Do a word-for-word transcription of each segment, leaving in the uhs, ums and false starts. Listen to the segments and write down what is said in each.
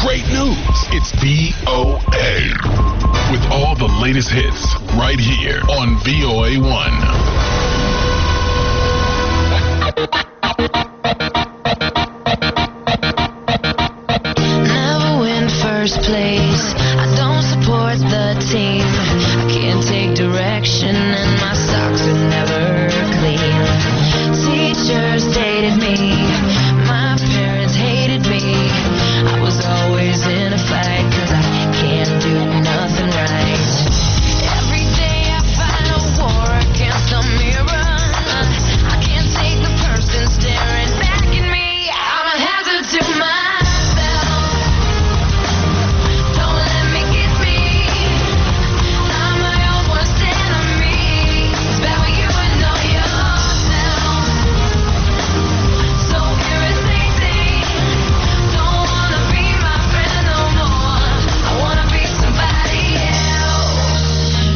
great news. It's V O A. With all the latest hits right here on V O A one. Never win first place. I don't support the team. I can't take direction and my socks are never clean. Teachers dated me. My parents hated me. I was always in a fight cause I can't do nothing right. Every day I fight a war against the mirror. I can't take the person staring back at me. I'm a hazard to myself. Don't let me get me. I'm my own worst enemy. It's bad when you know yourself. So irritating. Don't wanna be my friend no more. I wanna be somebody else.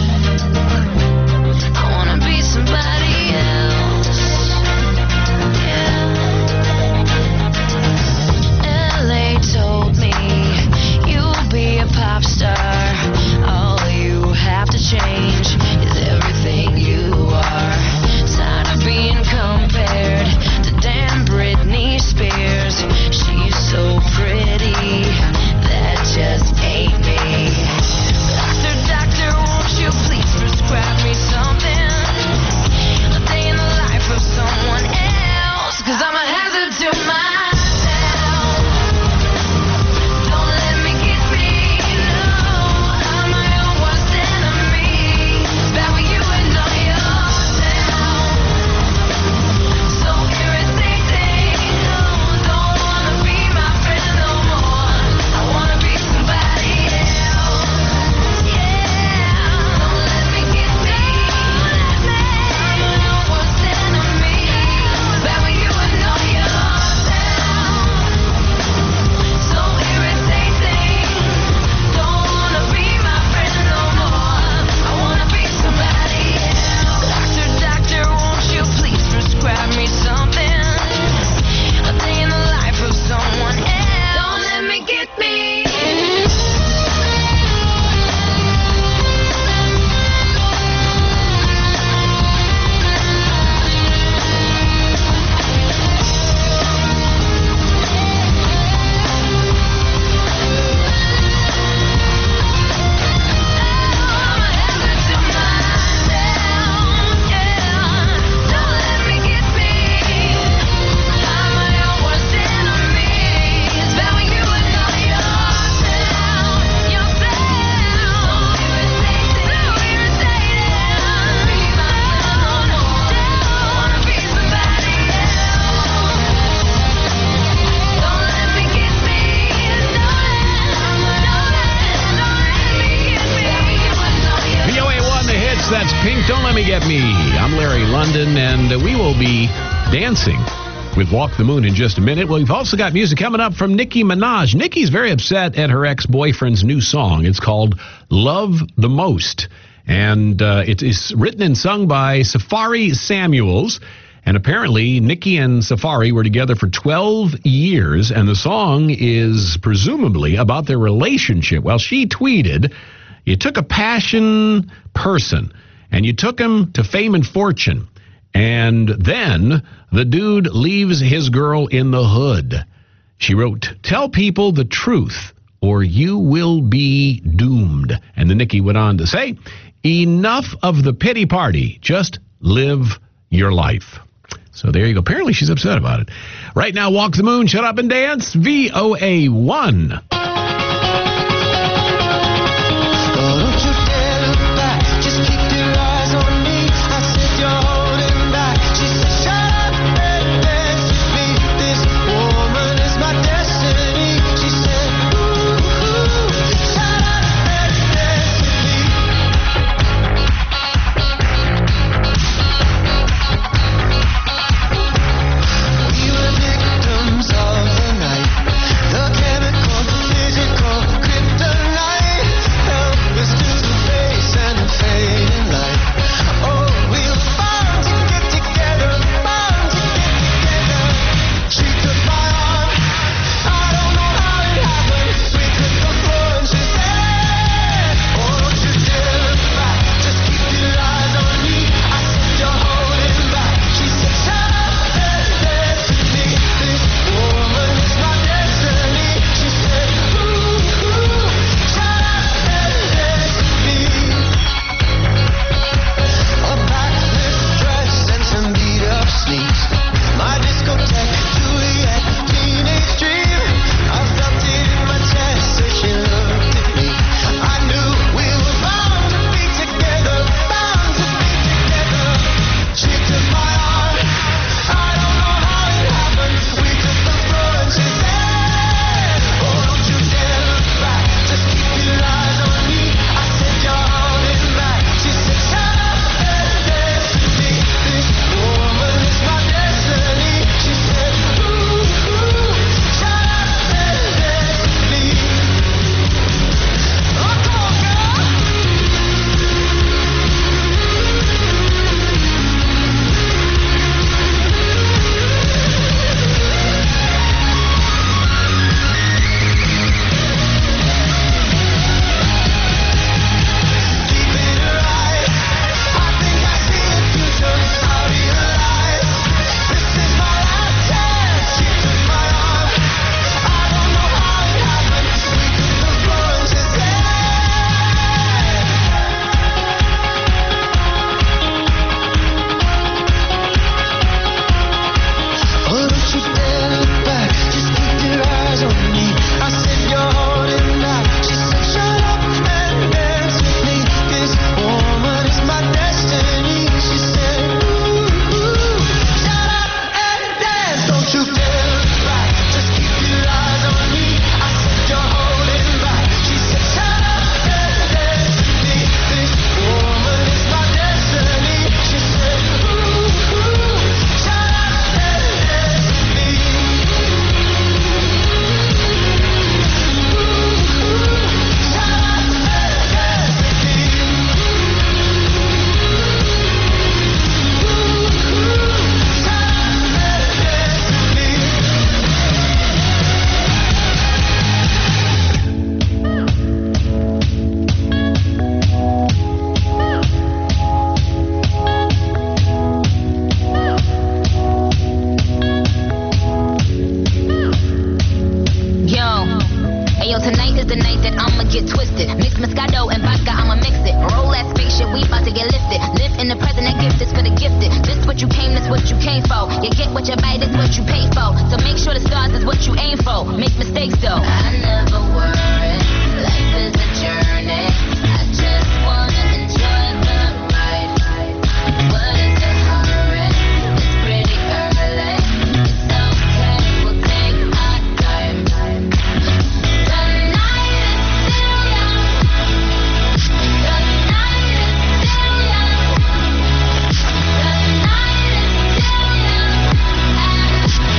I wanna be somebody else. Yeah. L A told me you'll be a pop star. All you have to change is everything you are. Tired of being compared to damn Britney Spears. She's so pretty, that just ain't me. Doctor, doctor, won't you please prescribe me something? A day in the life of someone else. Cause I'm a hazard to myself. Don't let me get me, no. I'm my own worst enemy. It's bad when you know yourself. So irritating. Don't wanna be my friend no more. I wanna be somebody else. Yeah. Don't let me get me. I'm my own worst enemy. It's bad when you know yourself. So irritating. Don't wanna be my friend no more. I wanna be somebody else. Doctor, doctor, won't you please prescribe me something? A day in the life of someone else. Don't let me get me. V O A one, the hits. That's Pink, Don't Let Me Get Me. I'm Larry London, and uh, we will be dancing with Walk the Moon in just a minute. Well, we've also got music coming up from Nicki Minaj. Nicki's very upset at her ex-boyfriend's new song. It's called Love the Most, and uh, it is written and sung by Safari Samuels. And apparently, Nicki and Safari were together for twelve years, and the song is presumably about their relationship. Well, she tweeted, "You took a passion person, and you took him to fame and fortune, and then the dude leaves his girl in the hood." She wrote, "Tell people the truth, or you will be doomed." And then Nicki went on to say, "Enough of the pity party. Just live your life." So there you go. Apparently she's upset about it. Right now, Walk the Moon, Shut Up and Dance, V O A one. We were victims of the night. The chemical Ayo, tonight is the night that I'ma get twisted. Mix Moscato and vodka, I'ma mix it. Roll that spaceship, we about to get lifted. Live in the present, that gift is for the gifted. This what you came, this what you came for. You get what you buy, this what you pay for. So make sure the stars is what you aim for. Make mistakes though. I never worry, life is a journey. I just wanna enjoy the ride. What is the hurry? It's pretty early. It's okay, we'll take our time. The night is still young. The night is still young. The night is still young. And so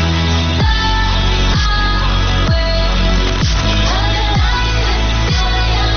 are we. The night is still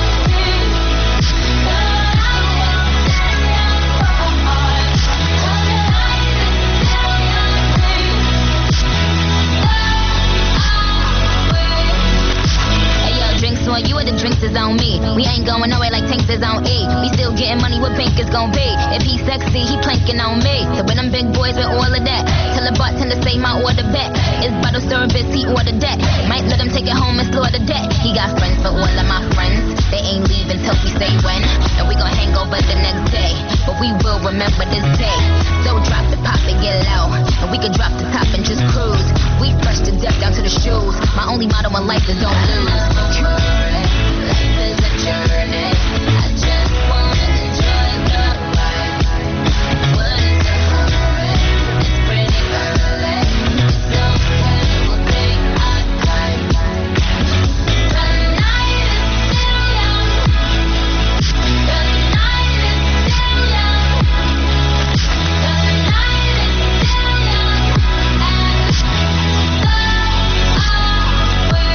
on you or the drinks is on me. We ain't going nowhere like tanks is on E. We still getting money, what bank is gon' be? If he sexy, he planking on me. So with them big boys with all of that, tell the bartender say my order back. It's bottle service, he ordered that. Might let him take it home and slaughter that. He got friends for all of my friends. They ain't leaving till we say when. And we gon' hang over the next day. But we will remember this day. So drop the pop and get low. And we can drop the top and just cruise. We fresh to death down to the shoes. My only motto in life is don't lose. Life is a journey. I just wanna enjoy the ride. What is the hurry? It's pretty early. It's okay, we'll take our time. The night is still young. The night is still young. The night is still young. And so are we.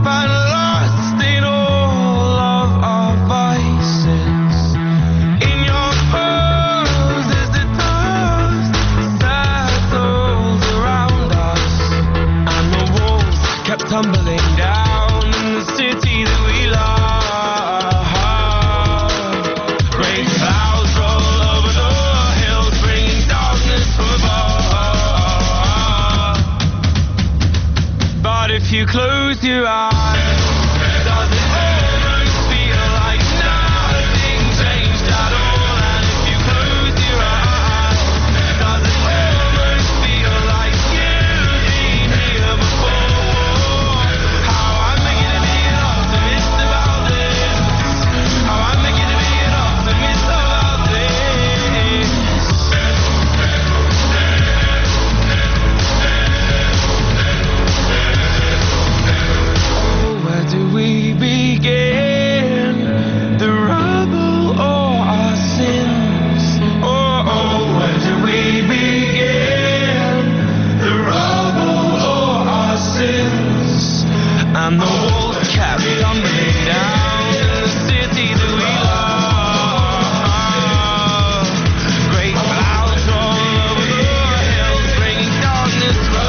In your your eyes, does it almost feel like nothing changed at all? And if you close your eyes, does it almost feel like you've been here before? How I'm making to be an optimist about this. How I'm making to be an optimist about this. Oh, where do we begin? The rubble or our sins? Oh, oh, where do we begin? The rubble or our sins? And the walls kept tumbling down in the city that we love. Great clouds all over the hills, bringing darkness for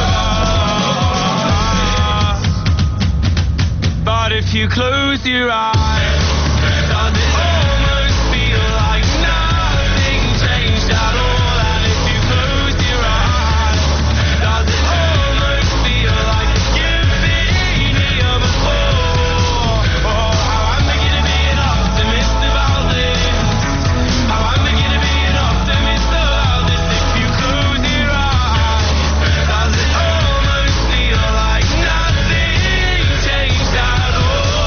us. But if you close your eyes, does it almost feel like nothing changed at all? And if you close your eyes, does it almost feel like you've been here before? Oh, how I'm making to be an optimist about this. How I'm making to be an optimist about this. If you close your eyes, does it almost feel like nothing changed at all?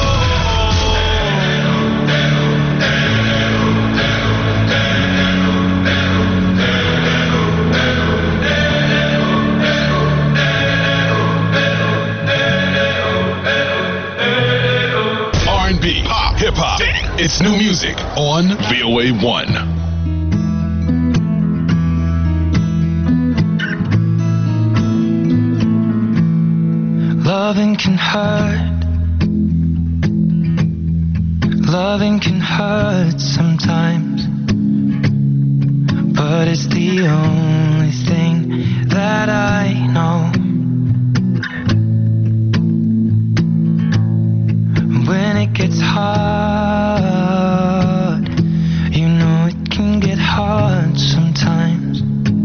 R and B, pop, hip hop. It's new music on V O A one. Loving can hurt. Loving can hurt sometimes. But it's the only thing that I know. When it gets hard, you know it can get hard sometimes.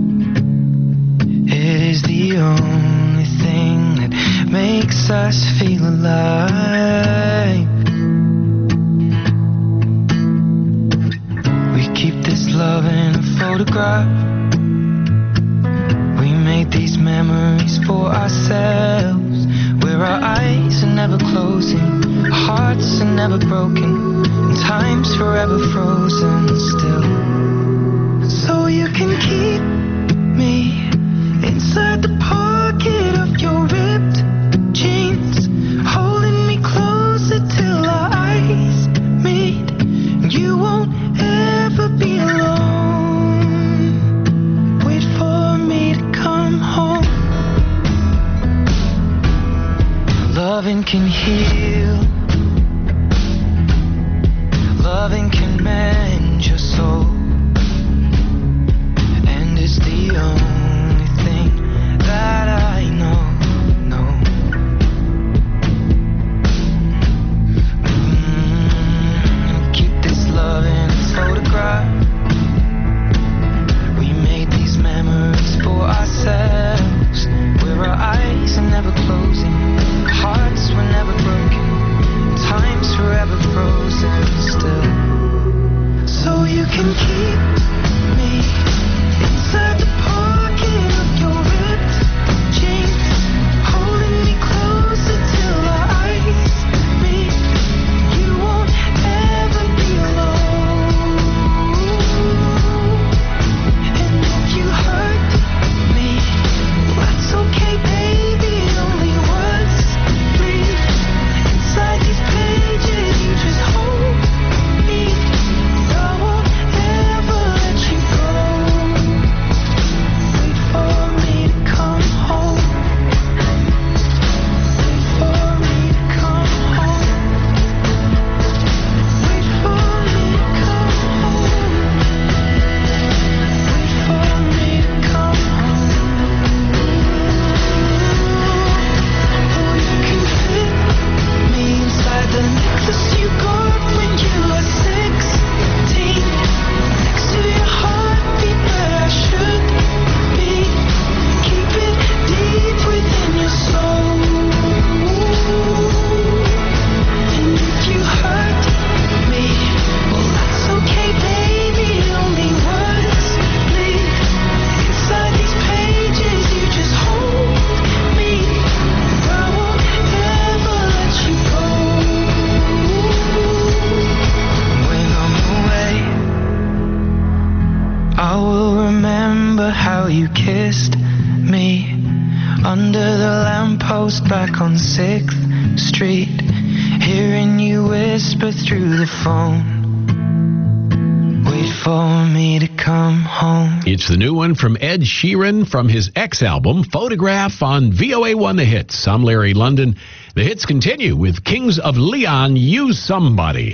It is the only thing that makes us feel alive. We keep this love in a photograph. We made these memories for ourselves, where our eyes are never closing, our hearts are never broken, and time's forever frozen still. So you can keep me inside the pocket of your ripped jeans, holding me closer till our eyes meet. You won't ever be alone. Wait for me to come home. Loving can heal. Loving can mend your soul. And it's the only thing that remember how you kissed me under the lamppost back on sixth street, hearing you whisper through the phone, wait for me to come home. It's the new one from Ed Sheeran from his X album, Photograph, on V O A one The Hits. I'm Larry London. The hits continue with Kings of Leon, Use Somebody.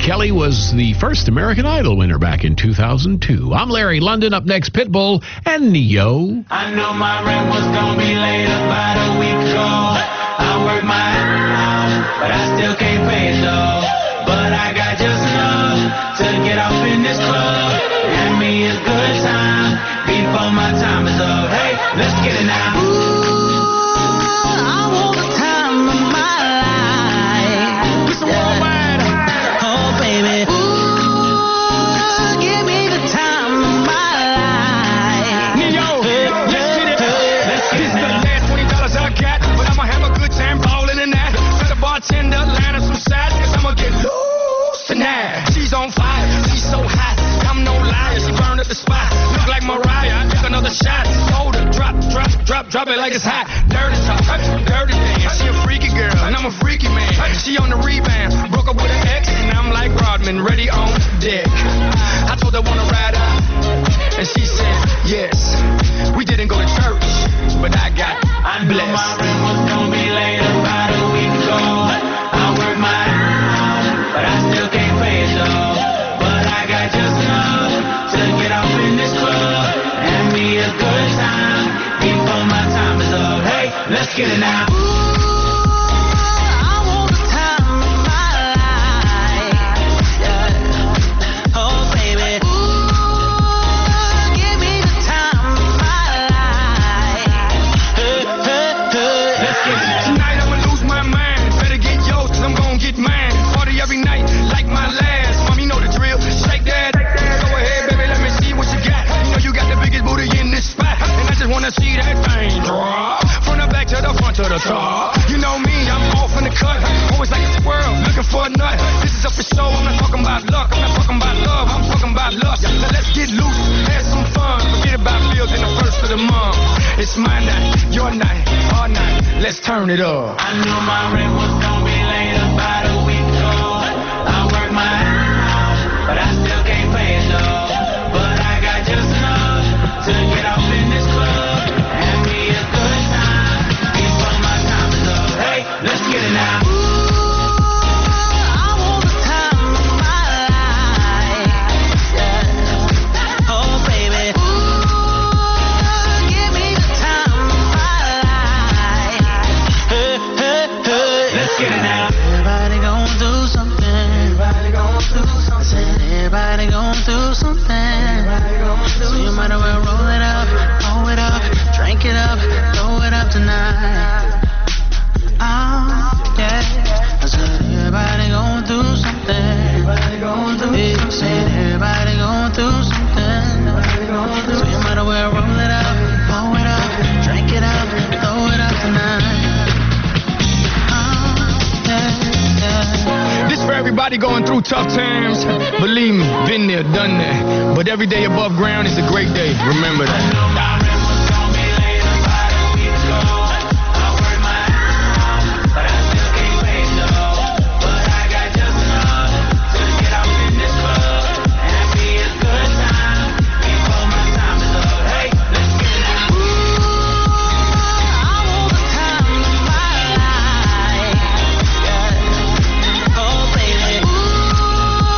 Kelly was the first American Idol winner back in two thousand two. I'm Larry London. Up next, Pitbull and Neo. I know my rent was gonna be late about a week ago. I worked my ass off, but I still can't pay it though. But I got just enough to get off in this club. Hand me a good time before my time is up. Hey, let's get it now. Bartender, line up some sides, cause I'ma get loose tonight. She's on fire, she's so hot, I'm no liar, she burned up the spot. Look like Mariah, I took another shot. Hold her, drop, drop, drop, drop it like it's hot. Dirty talk, dirty dance, she a freaky girl, and I'm a freaky man. She on the rebound, broke up with an ex, and I'm like Rodman, ready on deck. I told her wanna ride out, and she said yes. We didn't go to church, but I got I know blessed. my rent was gonna be late about a week ago. I work my ass off, but I still can't pay it though. But I got just enough to get off in this club. Hand me a good time before my time is up. Hey, let's get it now. See that thing drop from the back to the front to the top. You know me, I'm off in the cut. Always like a squirrel, looking for a nut. This is up for show. I'm not talking about luck. I'm not talking about love. I'm talking about lust. So let's get loose, have some fun. Forget about bills in the first of the month. It's my night, your night, our night. Let's turn it up. I knew my rent was gonna be late about a week ago. I work my ass off, but I still can't pay it though. But I got just enough to get off in this club. Let's get it now. Everybody gon' do something. So you might as well roll it up, roll it up, drink it up, throw it up tonight. Oh, yeah. I said everybody gon' do something. Everybody gon' do something. I said everybody gon' do something. So you might as well roll it up, roll it up, drink it up, throw it up tonight. Oh, yeah, yeah. This for everybody going through tough times. Believe me, been there, done that. But every day above ground is a great day. Remember that.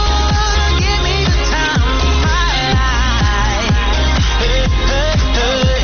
Hey, hey, hey.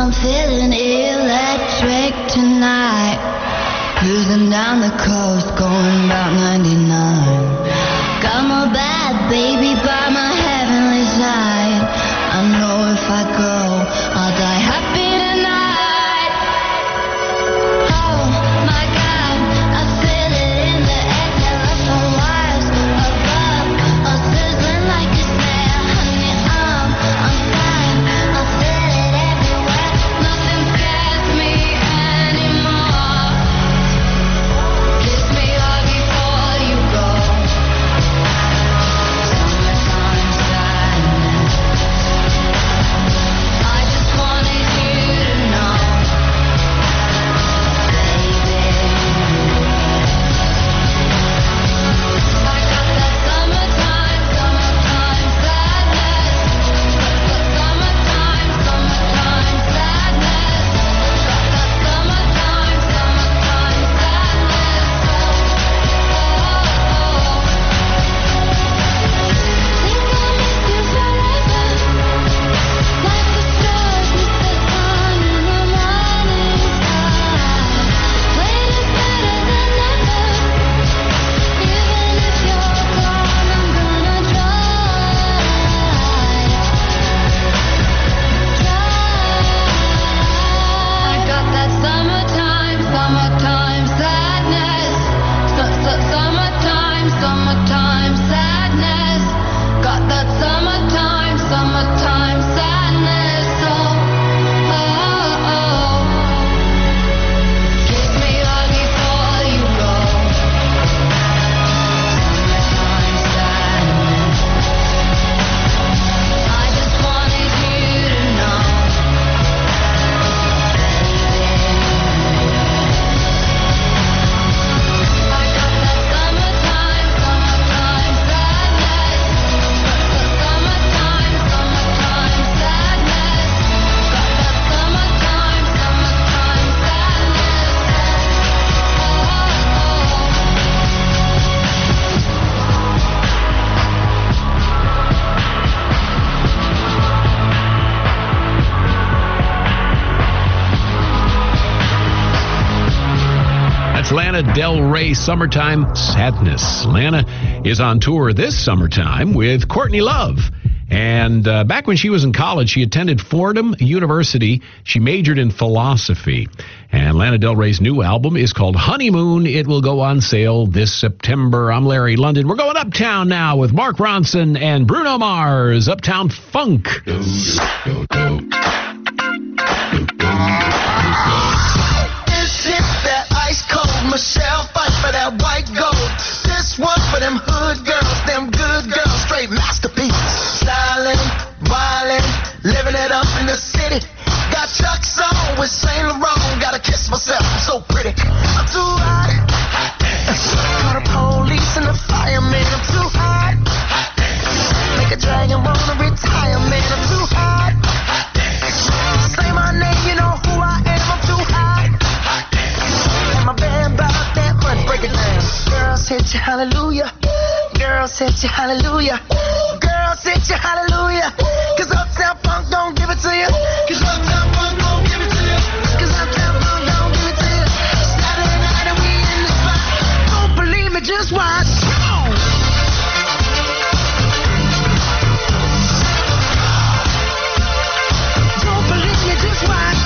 I'm feeling electric tonight. Cruising down the coast, going about ninety-nine. Got my bad baby by my heavenly side. I know if I go, I'll die happy tonight. Oh my God, I feel it in the air. Telephone wires above, all sizzling like a snare. Honey, I'm, I'm fine. I feel it everywhere. Nothing scares me anymore. Kiss me hard before you go. Summertime sadness. I just wanted you to know, baby. I got that summertime, summertime sadness. Summertime, summertime sadness. Got that summertime, summertime sadness. Think I'll miss you forever. Like the stars miss the sun in the morning sky. Wait is better than never. Even if you're gone, I'm gonna try. Try. I got that summertime, summertime sadness. Su- su- Summertime, summertime sadness. Got that summertime, summertime sadness. Oh, oh, oh. Kiss me hard before you go. Summertime sadness. I just wanted you to know, I got that summertime, summertime sadness. Summertime, summertime sadness. Got that summertime, summertime That's Lana Del Rey, Summertime Sadness. Lana is on tour this summertime with Courtney Love. And uh, back when she was in college, she attended Fordham University. She majored in philosophy. And Lana Del Rey's new album is called Honeymoon. It will go on sale this September. I'm Larry London. We're going uptown now with Mark Ronson and Bruno Mars. Uptown Funk. This is that ice cold Michelle fight for that white gold. This one for them hood girls, them good girls, straight masterpiece. Styling, wildin', living it up in the city. Got Chuck's on with Saint Laurent. Gotta kiss myself, I'm so pretty. I'm too hot. Call the police and the fireman. I'm too hot. Make a dragon wanna retire, man. I'm too hot. Say my name, you know who I am. I'm too hot. And my band bought that money. Break it down. Girls hit you, hallelujah. Girls hit you, hallelujah. Girls hit you, hallelujah. Cause Uptown Funk don't give it to you. Cause Uptown Funk don't give it to you. Cause Uptown Funk don't give it to you. Saturday night and we in the spot. Don't believe me, just watch. Come on. Don't believe me, just watch.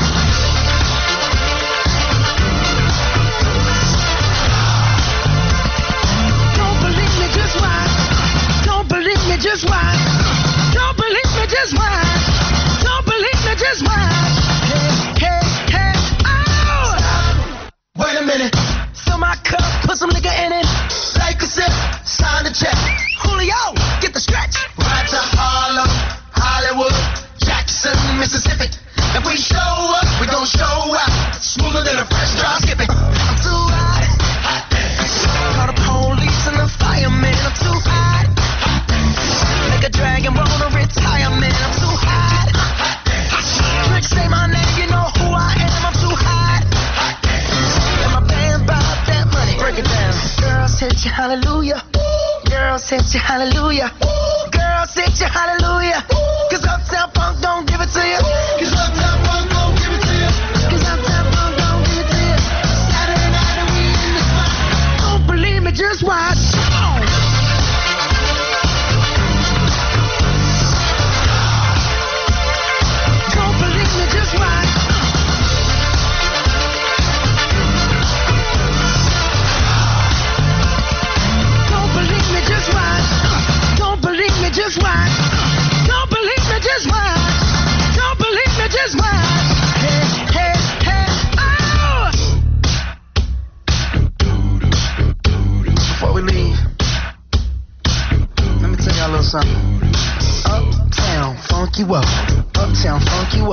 Don't believe me, just watch. Don't believe me, just watch. Don't believe me, just watch. Don't believe me, just watch. Hey, hey, hey, oh! Wait a minute. Fill my cup, put some liquor in it. Take a sip, sign the check. Julio, get the stretch. Right to Harlem, Hollywood, Jackson, Mississippi. If we show up, we gon' show out. Smoother than a fresh drop skipping. I'm too hot. Call the police and the fireman. I'm too hot. Make a dragon wanna retire, man. I'm too hot. Trick, say my name, you know who I am. I'm too hot. And my band bought that money. Break it down. Girls hit you, hallelujah. Girls hit you, hallelujah. Girls hit you, hallelujah. Cause Uptown Funk don't give it to you. Cause Uptown Funk don't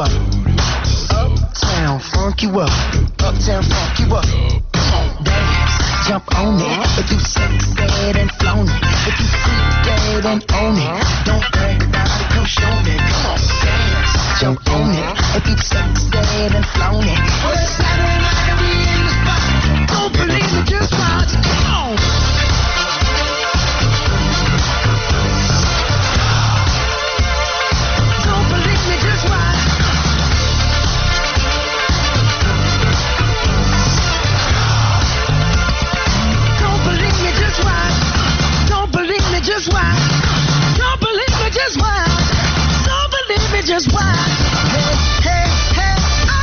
up. Uptown funk you up. Uptown funk you up. Come on, dance, jump on it. If you sex dead and flown it, if you freak dead and own it, don't brag about it, come show me. Come on, dance, jump on it. If you sex dead and flown it, well, it's Saturday night and we in the spot. Don't believe me, just watch. Come on. Don't believe me, just watch. Don't believe me, just watch. Don't believe me, just watch. Don't believe me, just watch. Don't believe me, just watch. Hey, hey, hey, oh!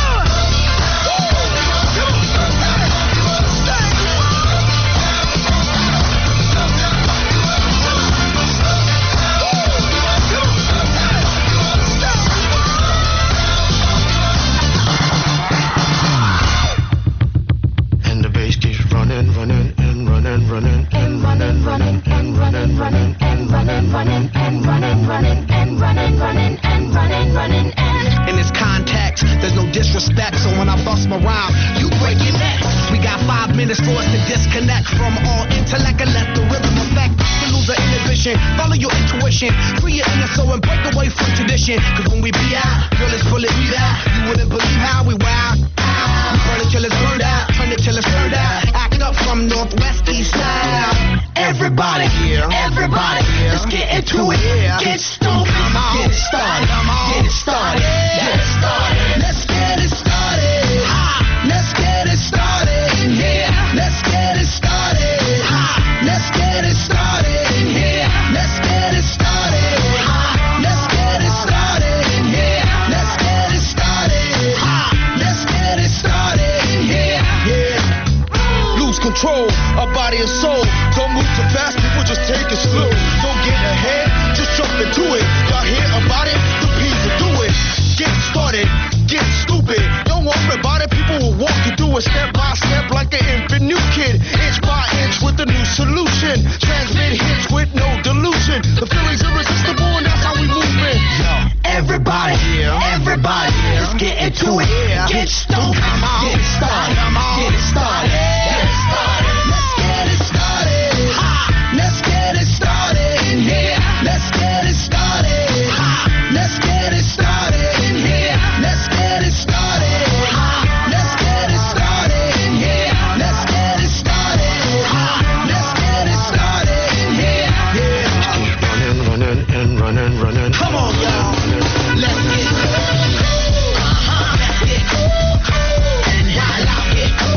And the bass keeps running, running, and running, running, and running, running, and running, running, and running, running, and running, running, and running, running, and running, running, and. In this context, there's no disrespect, so when I bust my rhyme, you break your neck. We got five minutes for us to disconnect from all intellect and let the rhythm affect. To lose the inhibition, follow your intuition, free your inner soul and break away from tradition. Cause when we be out, girl, it's bullet we out. You wouldn't believe how we wow. We burn it till it's burned out, turn it till it's turned out. Act up from northwest, east side. Everybody here, everybody here, let's get into it. Get stoked, get it started, get it started, get it started. Let's get it started. Let's get it started in here. Let's get it started. Let's get it started in here. Let's get it started. Let's get it started in here. Let's get it started. Let's get it started in here. Yeah. Lose control of body and soul. Don't move too fast, people just take it slow. Don't get ahead, just jump into it. Y'all hear about it? The P's will do it. Get started, get stupid. Don't worry about it, people will walk you through it step by step like an infant new kid. Inch by inch with a new solution. Transmit hits with no delusion. The feeling's irresistible and that's how we move it. Everybody, everybody, let's get into it. Get stoked, get it started, get it started, get it started. Let's get it started. Let's get it started in here. Let's get it started. Let's get it started in here. Let's get it started. Let's get it started in here. Let's get it started. Let's get it started in here. Yeah. Running, running, and running, running. Come on, y'all. Let's get it. Uh-huh. Let's get it. And while I get it.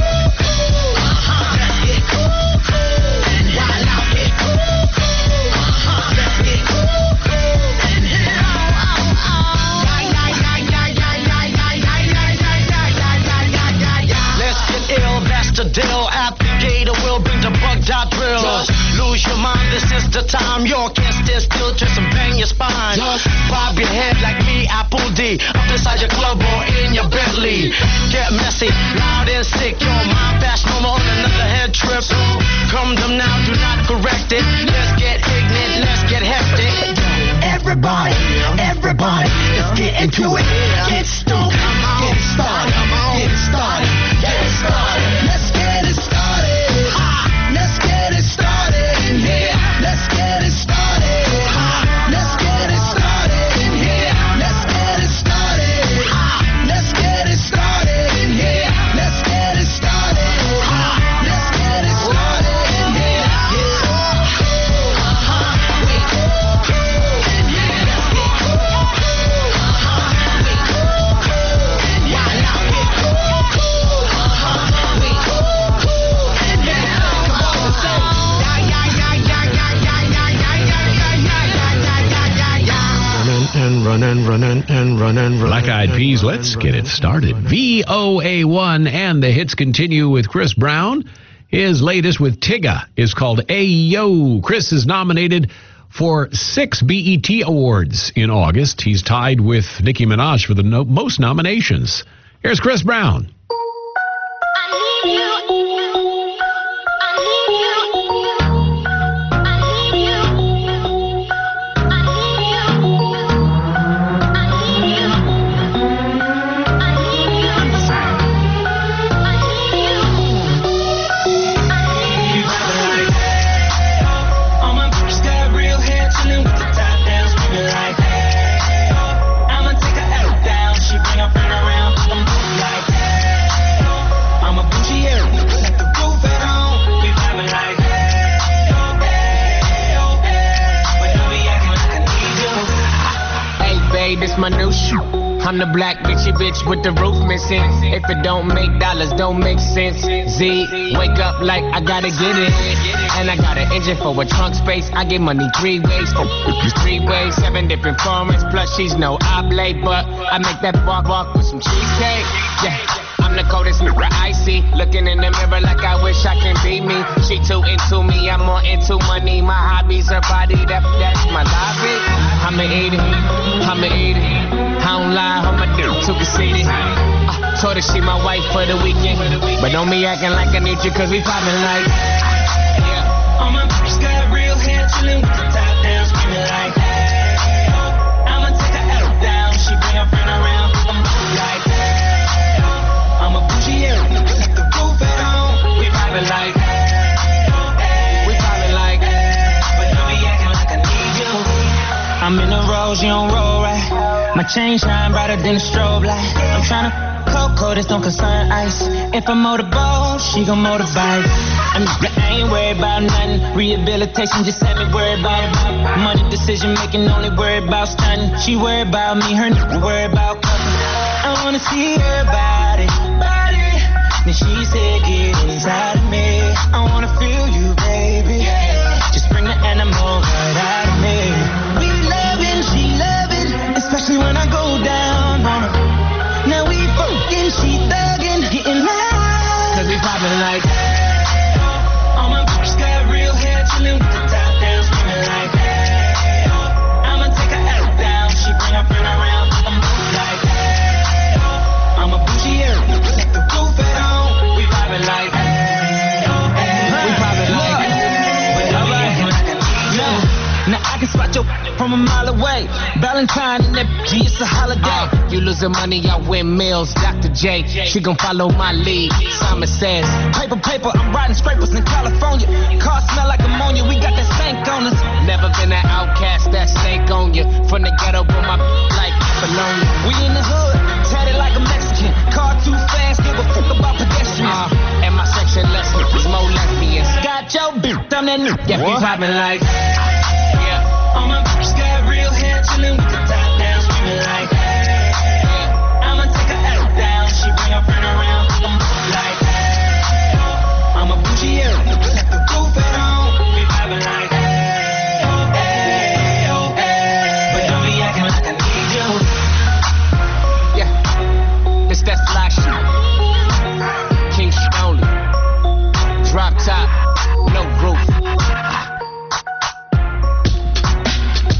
Uh-huh. Let's get it. And while I get it. Uh-huh. Let's get it. And here. Let's get ill, that's the deal. Applicator will bring the bug dot drill. Just lose your mind, this is the time. You can't stand still, just bang your spine. Just bob your head like me, Apple D. Up inside your club or in your Bentley. Get messy, loud and sick. Your mind fast, no more on another head trip. So come them now, do not correct it. Let's get ignorant, let's get hectic. Everybody, everybody, let's get into it. Get stoked, get it started, get it started, get it started. Let's get it started. Let's get it started in here. Let's get it started. Let's get it started in here. Let's get it started. Let's get it started in here. Let's get it started. Let's get it started in here. And running, running, and running, running. Black Eyed Peas, let's get it started. V O A one, and the hits continue with Chris Brown. His latest with Tigga is called Ayo. Chris is nominated for six B E T awards in August. He's tied with Nicki Minaj for the no- most nominations. Here's Chris Brown. I need you. I'm the black bitchy bitch with the roof missing. If it don't make dollars, don't make sense. Z, wake up like I gotta get it. And I got an engine for a trunk space. I get money three ways, three ways, seven different formats. Plus she's no oblate, but I make that walk walk with some cheesecake. Yeah. I'm the coldest mirror I see. Looking in the mirror like I wish I can be me. She too into me, I'm more into money. My hobbies, her body, that, that's my lobby. I'ma eat it, I'ma eat it. I don't lie, I'ma do too conceited. uh, Told her she my wife for the weekend, but don't be acting like I need you cause we poppin' like yeah. All my bitches got real hair, chillin' with the top down, screamin' like hey, oh. I'ma take her out down, she bring her friend around, I'm like hey, oh. I'm a bougie air, let the roof at home. We poppin' like hey, oh, hey, we poppin' like hey, but don't be acting like I need you. I'm in the rose, you don't roll right. My chain shine brighter than a strobe light. I'm tryna cocoa, this don't concern ice. If I motorboat, she gon' motorbike. I'm, I ain't worried about nothing. Rehabilitation just had me worried about it. Money decision making, only worried about stunning. She worried about me, her nigga worried about cutting. I wanna see her body, body. Then she said, get inside of me. I wanna feel you, baby. Just bring the animal right out of me. We loving, she loving, especially when I go down on her. Now we fucking, she thuggin', getting loud. Cause we poppin' like hey, oh. All my bitches got real hair, chillin' with the top down, screamin' like hey, oh. I'ma take her out down, she bring her friend around, I'm like hey, oh. I'm a bougie air, let the roof at home. We poppin' like hey, oh, hey. We poppin' like hey, but don't be acting like I need you. Now I can spot your from a mile away. Valentine and that bitch, it's a holiday. Uh, you losing money, I win meals. Doctor J, she gon' follow my lead. Simon says, paper, paper, I'm riding scrapers in California. Car smell like ammonia, we got that stank on us. Never been an outcast, that stank on you. From the ghetto with my like Bologna. We in the hood, tatted like a Mexican. Car too fast, give a fuck about pedestrians. Uh, and my section less is more lesbians. Got your bitch, I'm that new. Yeah, we poppin' like yeah. All my bitches got real hair, chillin' with the top down, screamin' like hey, oh. I'ma take her out down, she bring her friend around, I'm like hey, oh. I'm a bougie air, let the roof at home. We poppin' like hey, oh, hey, oh, hey, but don't be acting like I need you. Yeah, it's that fly shit. King shit only. Drop top, no roof.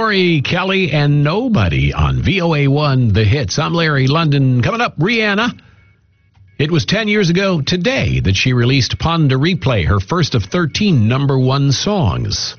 Tori Kelly and Nobody on V O A one, The Hits. I'm Larry London. Coming up, Rihanna. It was ten years ago today that she released Pon de Replay, her first of thirteen number one songs.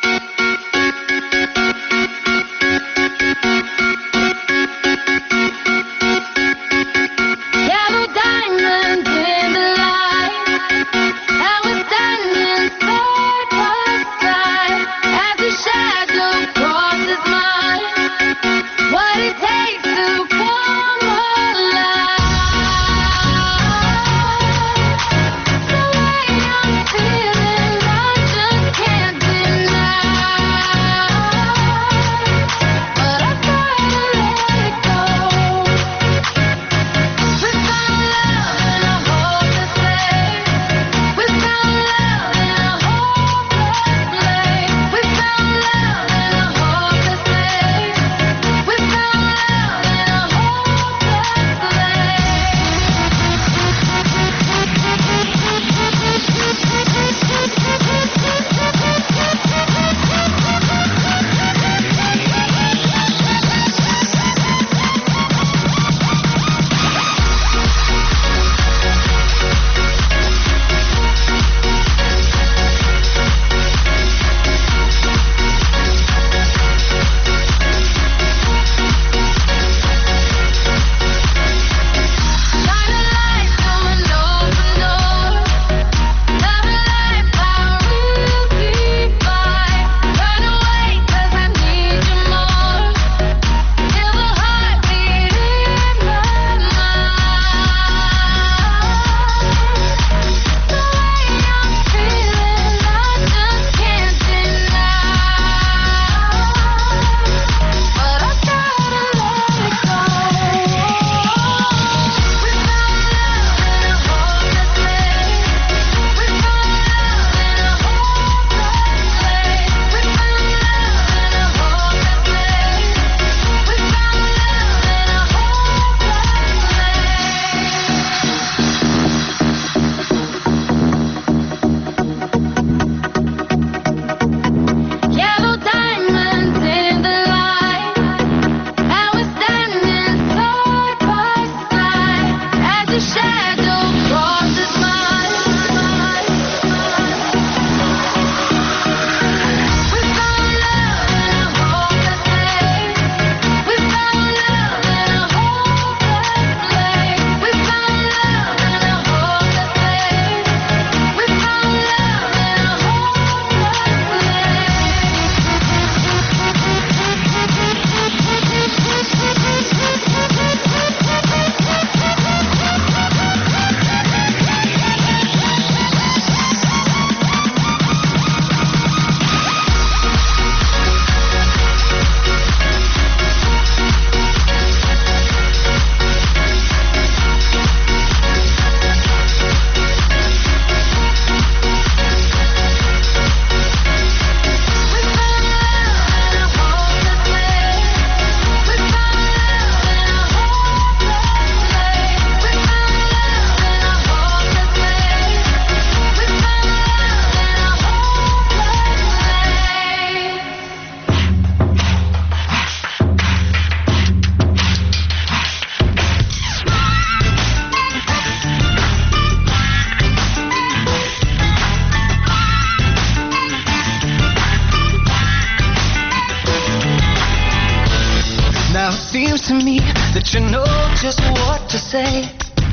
to me that you know just what to say.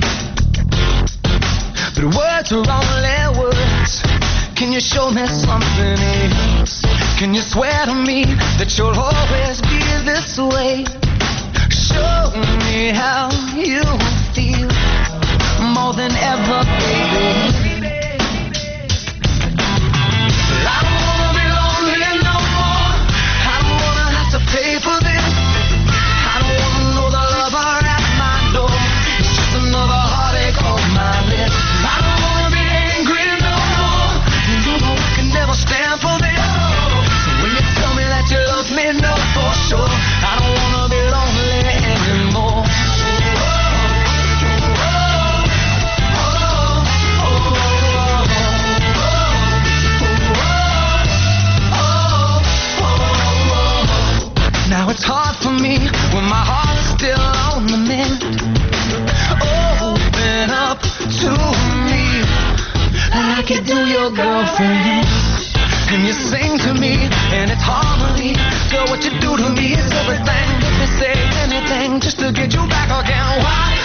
But words are only words. Can you show me something else? Can you swear to me that you'll always be this way? Show me how you feel more than ever, baby. I don't wanna be lonely no more. I don't wanna have to pay for this. I don't wanna know the lover at my door. It's just another heartache on my list. I don't wanna be angry no more. You know I can never stand for this. So when you tell me that you love me, know for sure I don't wanna be lonely anymore. your girlfriend. And you sing to me, and it's harmony. Girl, what you do to me is everything. Let me say anything just to get you back again. Why?